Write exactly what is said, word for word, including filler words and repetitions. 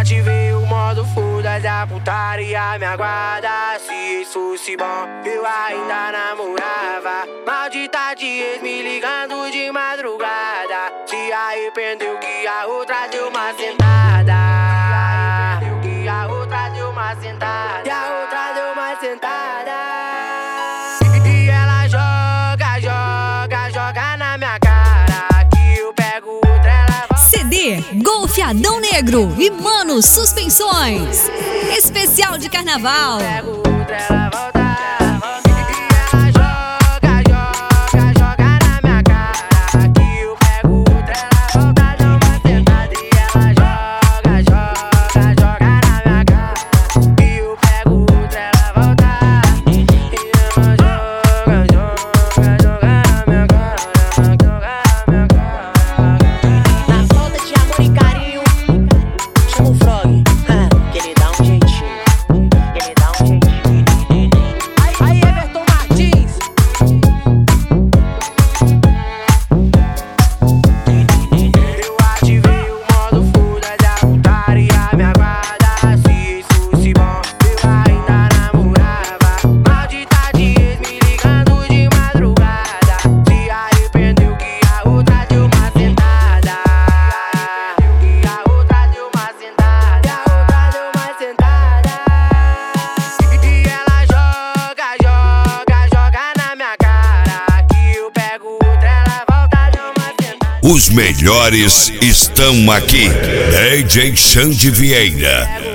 ativei o modo foda-se, a putaria me aguarda. Se isso fosse bom, eu ainda namorava. Maldita de ex me ligando de madrugada. Se arrependeu que a outra deu uma sentada. Se arrependeu que a outra deu uma sentada. E a outra deu uma sentada. E ela joga, joga, joga na minha cara. Que eu pego outra, ela volta. C D Golf Adão Negro e Mano Suspensões. Especial de carnaval. Pego outra, ela volta. E ela joga, joga, joga na minha cara. Que eu pego outra, ela volta, dá uma sentada. E ela joga, joga, joga na minha cara. Que eu pego outra, ela volta. E ela joga, joga, joga na minha cara. Joga na minha cara. Na falta de amor e carinho, chama o Frog, que ele dá um jeitinho. Ele dá um jeitinho. Aí, aí, Everton Martins. Eu ativei o modo foda-se, a putaria me aguarda. Se isso fosse bom, eu ainda namorava. Maldita de ex me ligando de madrugada. Se arrependeu que a outra deu uma sentada. Se arrependeu que a outra deu uma sentada. E a outra deu uma sentada. E ela joga, joga, joga na minha cara. Que eu pego outra, ela volta, deu uma sentada. Os melhores estão aqui. D J Xande Vieira.